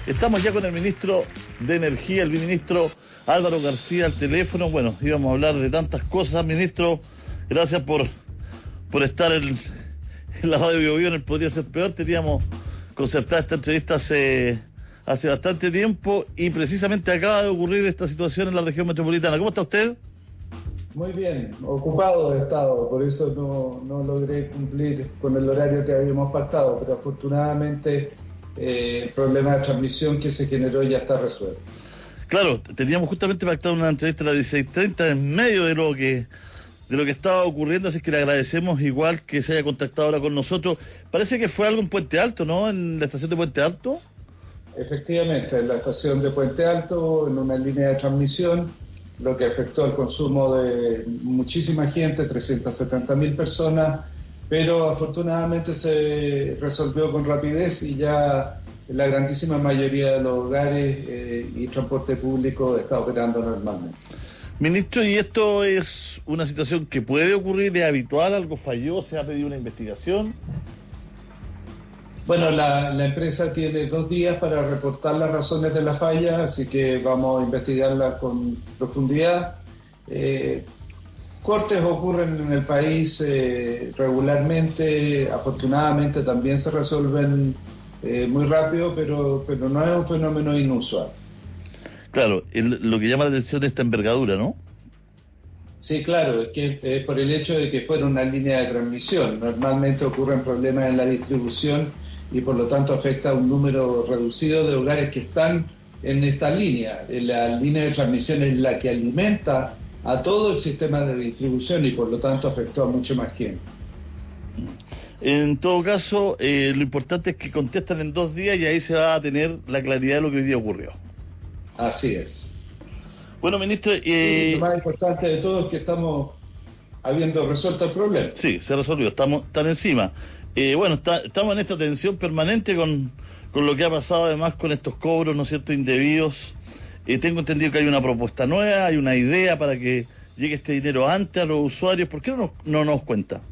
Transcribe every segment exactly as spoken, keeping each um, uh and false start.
Estamos ya con el ministro de Energía, el ministro Álvaro García, al teléfono. Bueno, íbamos a hablar de tantas cosas. Ministro, gracias por, por estar en, en la radio Bio Bio, en el Podría Ser Peor. Teníamos concertada esta entrevista hace, hace bastante tiempo y precisamente acaba de ocurrir esta situación en la región metropolitana. ¿Cómo está usted? Muy bien, ocupado he estado, por eso no, no logré cumplir con el horario que habíamos pactado, pero afortunadamente eh, el problema de transmisión que se generó ya está resuelto. Claro, teníamos justamente pactado una entrevista a las dieciséis treinta en medio de lo que de lo que estaba ocurriendo, así que le agradecemos igual que se haya contactado ahora con nosotros. Parece que fue algo en Puente Alto, ¿no? En la estación de Puente Alto. Efectivamente, en la estación de Puente Alto, en una línea de transmisión, lo que afectó al consumo de muchísima gente, trescientas setenta mil personas, pero afortunadamente se resolvió con rapidez y ya la grandísima mayoría de los hogares eh, y transporte público está operando normalmente. Ministro, ¿y esto es una situación que puede ocurrir, es habitual, algo falló, se ha pedido una investigación? Bueno, la, la empresa tiene dos días para reportar las razones de la falla, así que vamos a investigarla con profundidad. Eh, cortes ocurren en el país eh, regularmente, afortunadamente también se resuelven eh, muy rápido, pero, pero no es un fenómeno inusual. Claro, el, lo que llama la atención es esta envergadura, ¿no? Sí, claro, es que es por el hecho de que fuera una línea de transmisión. Normalmente ocurren problemas en la distribución y por lo tanto afecta a un número reducido de hogares que están en esta línea. La línea de transmisión es la que alimenta a todo el sistema de distribución y por lo tanto afectó a mucho más gente. En todo caso, eh, lo importante es que contestan en dos días y ahí se va a tener la claridad de lo que hoy día ocurrió. Así es. Bueno, ministro... Eh... Sí, lo más importante de todo es que estamos habiendo resuelto el problema. Sí, se resolvió, estamos tan encima. Eh, bueno, está, estamos en esta tensión permanente con, con lo que ha pasado además con estos cobros, ¿no es cierto?, indebidos. Eh, tengo entendido que hay una propuesta nueva, hay una idea para que llegue este dinero antes a los usuarios. ¿Por qué no nos, no nos cuenta?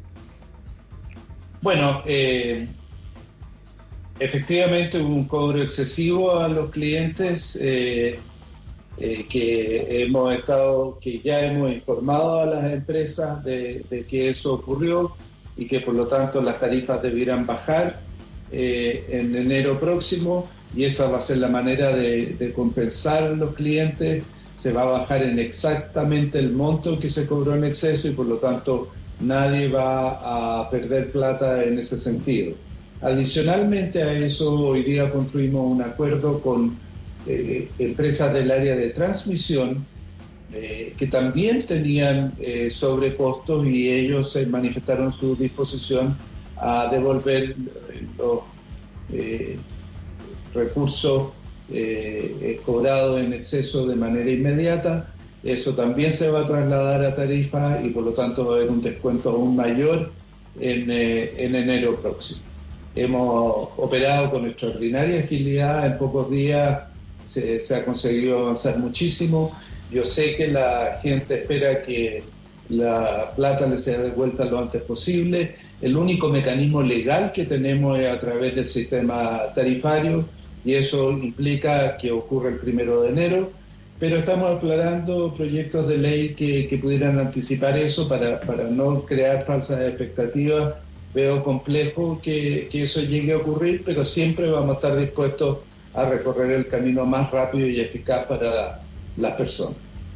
Bueno, eh, efectivamente hubo un cobro excesivo a los clientes eh, eh, que hemos estado, que ya hemos informado a las empresas de, de que eso ocurrió y que por lo tanto las tarifas debieran bajar eh, en enero próximo y esa va a ser la manera de, de compensar a los clientes. Se va a bajar en exactamente el monto que se cobró en exceso y por lo tanto nadie va a perder plata en ese sentido. Adicionalmente a eso, hoy día construimos un acuerdo con eh, empresas del área de transmisión eh, que también tenían eh, sobrecostos y ellos eh, manifestaron su disposición a devolver los eh, recursos eh, cobrados en exceso de manera inmediata. Eso también se va a trasladar a tarifa y por lo tanto va a haber un descuento aún mayor en, eh, en enero próximo. Hemos operado con extraordinaria agilidad, en pocos días se, se ha conseguido avanzar muchísimo. Yo sé que la gente espera que la plata les sea devuelta lo antes posible. El único mecanismo legal que tenemos es a través del sistema tarifario y eso implica que ocurre el primero de enero. Pero estamos explorando proyectos de ley que, que pudieran anticipar eso para, para no crear falsas expectativas. Veo complejo que, que eso llegue a ocurrir, pero siempre vamos a estar dispuestos a recorrer el camino más rápido y eficaz para las personas.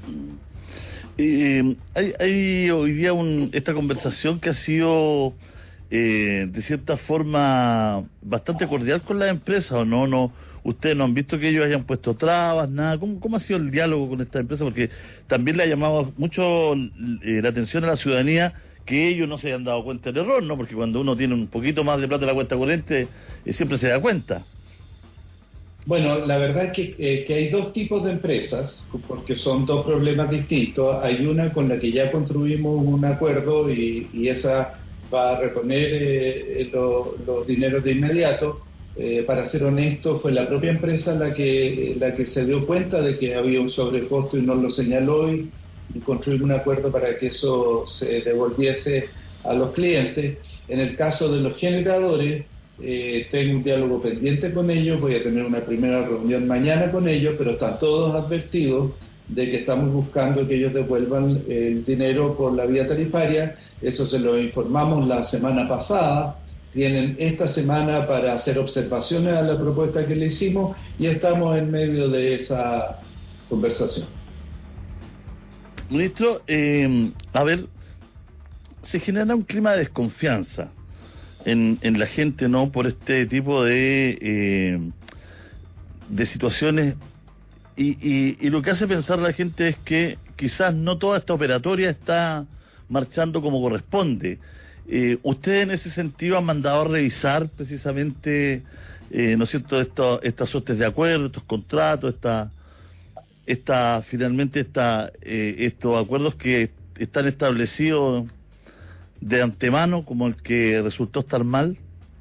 Eh, hay, hay hoy día un, esta conversación que ha sido eh, de cierta forma bastante cordial con las empresas, ¿o no? no Ustedes no han visto que ellos hayan puesto trabas, nada. ¿Cómo, cómo ha sido el diálogo con esta empresa? Porque también le ha llamado mucho eh, la atención a la ciudadanía que ellos no se hayan dado cuenta del error, ¿no? Porque cuando uno tiene un poquito más de plata en la cuenta corriente, eh, siempre se da cuenta. Bueno, la verdad es que, eh, que hay dos tipos de empresas, porque son dos problemas distintos. Hay una con la que ya construimos un acuerdo y, y esa va a reponer eh, los lo dineros de inmediato. Eh, para ser honesto, fue la propia empresa la que la que se dio cuenta de que había un sobrecosto y nos lo señaló y, y construimos un acuerdo para que eso se devolviese a los clientes. En el caso de los generadores, eh, tengo un diálogo pendiente con ellos, voy a tener una primera reunión mañana con ellos, pero están todos advertidos de que estamos buscando que ellos devuelvan el dinero por la vía tarifaria. Eso se lo informamos la semana pasada. Tienen esta semana para hacer observaciones a la propuesta que le hicimos y estamos en medio de esa conversación. Ministro, eh, a ver, se genera un clima de desconfianza en, en la gente, ¿no? Por este tipo de, eh, de situaciones y, y, y lo que hace pensar a la gente es que quizás no toda esta operatoria está marchando como corresponde. Eh, ¿Ustedes en ese sentido han mandado a revisar precisamente, eh, ¿no es cierto?, esto, estas suertes de acuerdos, estos contratos, esta, esta finalmente esta, eh, estos acuerdos que están establecidos de antemano, como el que resultó estar mal?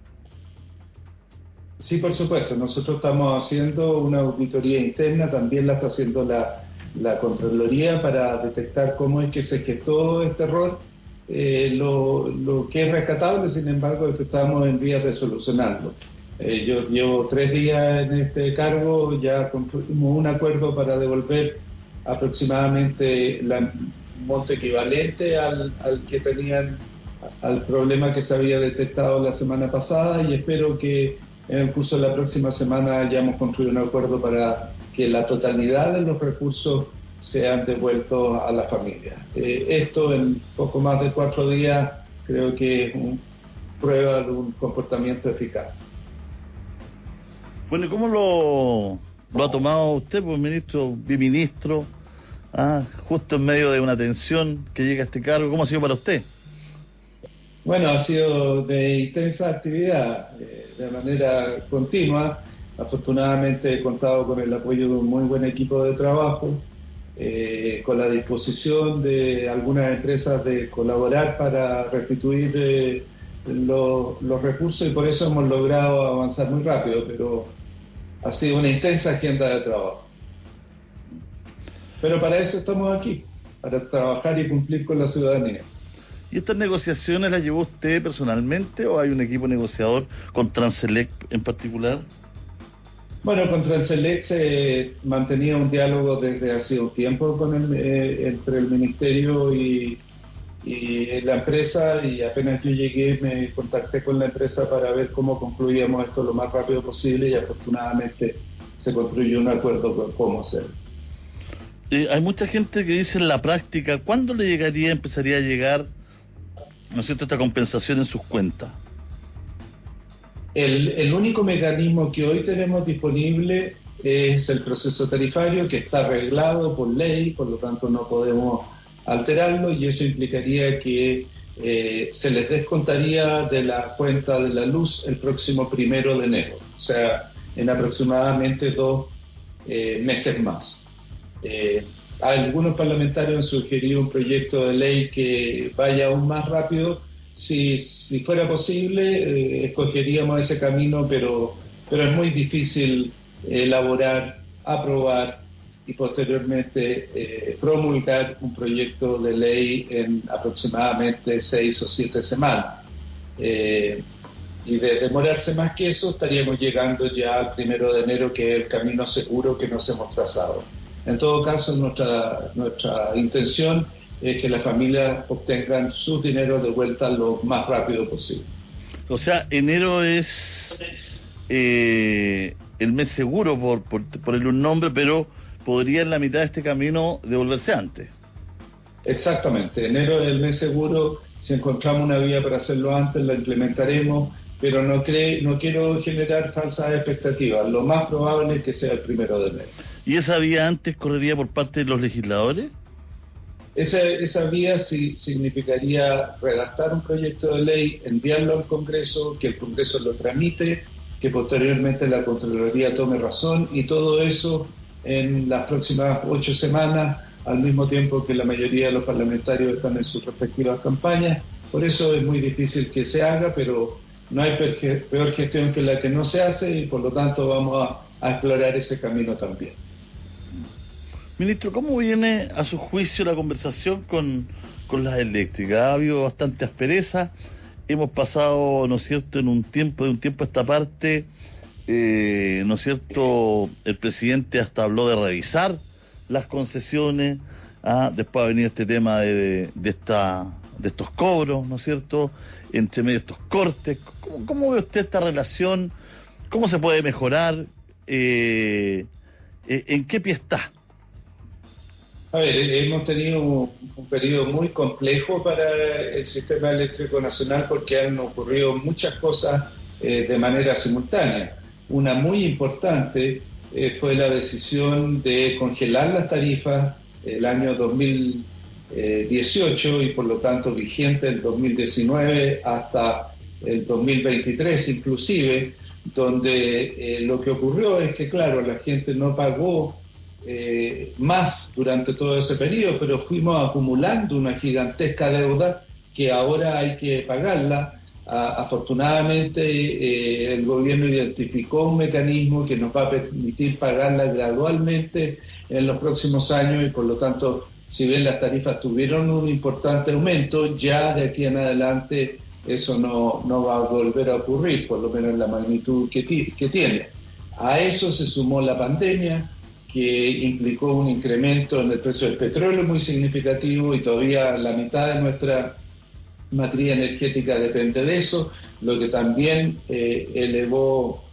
Sí, por supuesto. Nosotros estamos haciendo una auditoría interna, también la está haciendo la, la Contraloría para detectar cómo es que se gestó este error. Eh, lo, lo que es rescatable, sin embargo, es que estamos en vías de solucionarlo. Eh, yo llevo tres días en este cargo, ya construimos un acuerdo para devolver aproximadamente el monto equivalente al, al que tenían, al problema que se había detectado la semana pasada, y espero que en el curso de la próxima semana hayamos construido un acuerdo para que la totalidad de los recursos sean devueltos a la familia. Eh, esto en poco más de cuatro días creo que es una prueba de un comportamiento eficaz. Bueno, ¿y cómo lo, lo ha tomado usted, pues, ministro, biministro, ah, justo en medio de una tensión que llega a este cargo? ¿Cómo ha sido para usted? Bueno, ha sido de intensa actividad, eh, de manera continua. Afortunadamente he contado con el apoyo de un muy buen equipo de trabajo, eh, con la disposición de algunas empresas de colaborar para restituir eh, lo, los recursos, y por eso hemos logrado avanzar muy rápido, pero ha sido una intensa agenda de trabajo. Pero para eso estamos aquí, para trabajar y cumplir con la ciudadanía. ¿Y estas negociaciones las llevó usted personalmente o hay un equipo negociador con Transelec en particular? Bueno, con Transelec se mantenía un diálogo desde hace un tiempo con el, eh, entre el Ministerio y, y la empresa, y apenas yo llegué me contacté con la empresa para ver cómo concluíamos esto lo más rápido posible, y afortunadamente se construyó un acuerdo con cómo hacerlo. Eh, hay mucha gente que dice en la práctica, ¿cuándo le llegaría, empezaría a llegar, ¿no es cierto?, esta compensación en sus cuentas? El, el único mecanismo que hoy tenemos disponible es el proceso tarifario, que está arreglado por ley, por lo tanto no podemos alterarlo, y eso implicaría que eh, se les descontaría de la cuenta de la luz el próximo primero de enero, o sea, en aproximadamente dos eh, meses más. Eh, algunos parlamentarios han sugerido un proyecto de ley que vaya aún más rápido. Si, si fuera posible, eh, escogeríamos ese camino, pero, pero es muy difícil elaborar, aprobar y posteriormente eh, promulgar un proyecto de ley en aproximadamente seis o siete semanas. Eh, y de demorarse más que eso, estaríamos llegando ya al primero de enero, que es el camino seguro que nos hemos trazado. En todo caso, nuestra, nuestra intención es que las familias obtengan su dinero de vuelta lo más rápido posible. O sea, enero es eh, el mes seguro, por, por ponerle un nombre, pero podría en la mitad de este camino devolverse antes. Exactamente, enero es el mes seguro. Si encontramos una vía para hacerlo antes, la implementaremos, pero no, cree, no quiero generar falsas expectativas. Lo más probable es que sea el primero de enero. ¿Y esa vía antes correría por parte de los legisladores? Esa, esa vía sí significaría redactar un proyecto de ley, enviarlo al Congreso, que el Congreso lo tramite, que posteriormente la Contraloría tome razón, y todo eso en las próximas ocho semanas, al mismo tiempo que la mayoría de los parlamentarios están en sus respectivas campañas. Por eso es muy difícil que se haga, pero no hay peor gestión que la que no se hace, y por lo tanto vamos a, a explorar ese camino también. Ministro, ¿cómo viene a su juicio la conversación con, con las eléctricas? Ha habido bastante aspereza. hemos pasado, ¿no es cierto?, en un tiempo, de un tiempo a esta parte, eh, ¿no es cierto?, el presidente hasta habló de revisar las concesiones, ¿ah? Después ha venido este tema de, de, esta, de estos cobros, ¿no es cierto?, entre medio de estos cortes. ¿Cómo, cómo ve usted esta relación? ¿Cómo se puede mejorar? Eh, ¿En qué pie está? A ver, hemos tenido un periodo muy complejo para el sistema eléctrico nacional porque han ocurrido muchas cosas eh, de manera simultánea. Una muy importante eh, fue la decisión de congelar las tarifas el año dos mil dieciocho y por lo tanto vigente el dos mil diecinueve hasta el dos mil veintitrés inclusive, donde eh, lo que ocurrió es que, claro, la gente no pagó Eh, más durante todo ese periodo, pero fuimos acumulando una gigantesca deuda que ahora hay que pagarla. A, afortunadamente eh, el gobierno identificó un mecanismo que nos va a permitir pagarla gradualmente en los próximos años y por lo tanto, si bien las tarifas tuvieron un importante aumento, ya de aquí en adelante eso no, no va a volver a ocurrir, por lo menos en la magnitud que, que tiene. A eso se sumó la pandemia, que implicó un incremento en el precio del petróleo muy significativo y todavía la mitad de nuestra matriz energética depende de eso, lo que también eh, elevó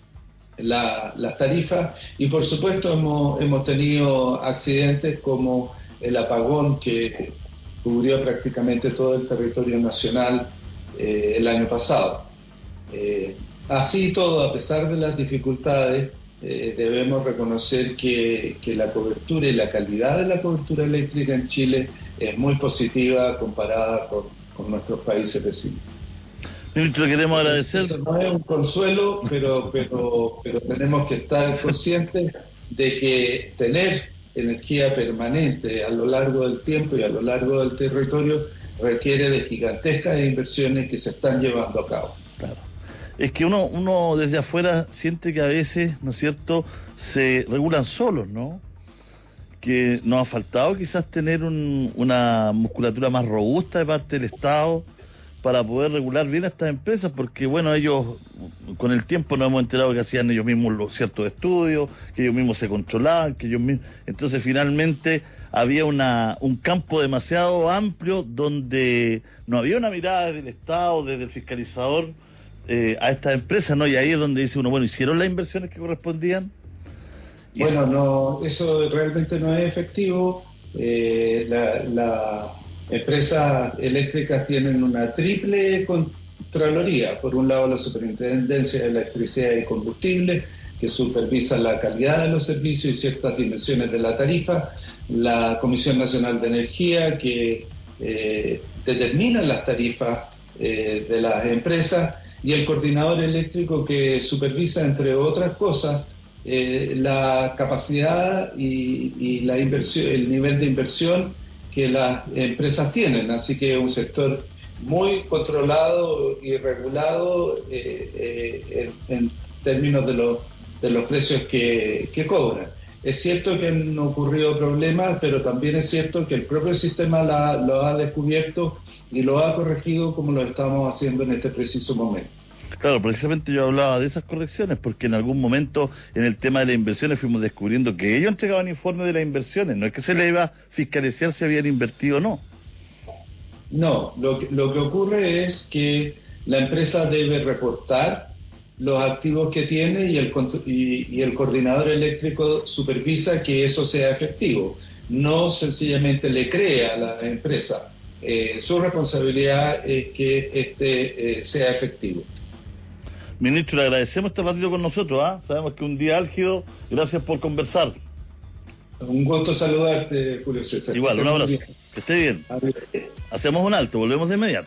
la, las tarifas y por supuesto hemos, hemos tenido accidentes como el apagón que cubrió prácticamente todo el territorio nacional eh, el año pasado. Eh, así todo, a pesar de las dificultades, Eh, debemos reconocer que, que la cobertura y la calidad de la cobertura eléctrica en Chile es muy positiva comparada con, con nuestros países vecinos. Ministro, queremos agradecer. Eso no es un consuelo, pero, pero, pero tenemos que estar conscientes de que tener energía permanente a lo largo del tiempo y a lo largo del territorio requiere de gigantescas inversiones que se están llevando a cabo. Claro. Es que uno, uno desde afuera siente que a veces, ¿no es cierto?, se regulan solos, ¿no? Que nos ha faltado quizás tener un, una musculatura más robusta de parte del Estado para poder regular bien a estas empresas, porque bueno, ellos con el tiempo nos hemos enterado que hacían ellos mismos los ciertos estudios, que ellos mismos se controlaban, que ellos mismos... Entonces finalmente había una un campo demasiado amplio donde no había una mirada del Estado, desde el fiscalizador, Eh, a estas empresas, ¿no? Y ahí es donde dice uno, bueno, ¿hicieron las inversiones que correspondían? Y bueno, eso... no, eso realmente no es efectivo. Eh, la, la empresas eléctricas tienen una triple contraloría. Por un lado, la Superintendencia de Electricidad y Combustible, que supervisa la calidad de los servicios y ciertas dimensiones de la tarifa. La Comisión Nacional de Energía, que eh, determina las tarifas eh, de las empresas, y el coordinador eléctrico que supervisa, entre otras cosas, eh, la capacidad y, y la inversión, el nivel de inversión que las empresas tienen. Así que es un sector muy controlado y regulado eh, eh, en, en términos de, lo, de los precios que, que cobran. Es cierto que han ocurrido problemas, pero también es cierto que el propio sistema la, lo ha descubierto y lo ha corregido como lo estamos haciendo en este preciso momento. Claro, precisamente yo hablaba de esas correcciones, porque en algún momento en el tema de las inversiones fuimos descubriendo que ellos entregaban informes de las inversiones, no es que se les iba a fiscalizar si habían invertido o no. No, lo que, lo que ocurre es que la empresa debe reportar los activos que tiene y el, y, y el coordinador eléctrico supervisa que eso sea efectivo. No sencillamente le crea a la empresa. Eh, su responsabilidad es que este eh, sea efectivo. Ministro, le agradecemos este ratito con nosotros, ¿ah? ¿eh? Sabemos que un día álgido. Gracias por conversar. Un gusto saludarte, Julio César. Igual, un abrazo. Que esté bien. Adiós. Hacemos un alto, volvemos de inmediato.